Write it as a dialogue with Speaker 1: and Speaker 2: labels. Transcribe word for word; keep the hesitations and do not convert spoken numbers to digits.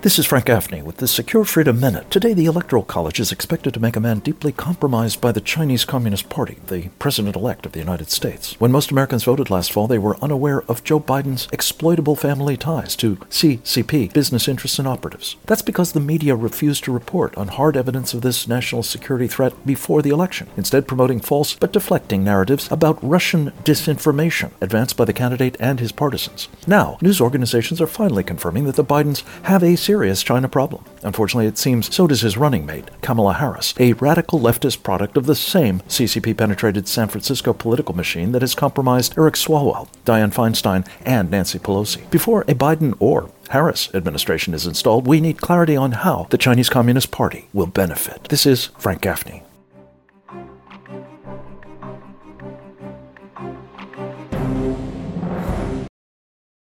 Speaker 1: This is Frank Gaffney with the Secure Freedom Minute. Today, the Electoral College is expected to make a man deeply compromised by the Chinese Communist Party, the president-elect of the United States. When most Americans voted last fall, they were unaware of Joe Biden's exploitable family ties to C C P, business interests and operatives. That's because the media refused to report on hard evidence of this national security threat before the election, instead promoting false but deflecting narratives about Russian disinformation advanced by the candidate and his partisans. Now, news organizations are finally confirming that the Bidens have a serious China problem. Unfortunately, it seems so does his running mate, Kamala Harris, a radical leftist product of the same C C P-penetrated San Francisco political machine that has compromised Eric Swalwell, Dianne Feinstein, and Nancy Pelosi. Before a Biden or Harris administration is installed, we need clarity on how the Chinese Communist Party will benefit. This is Frank Gaffney.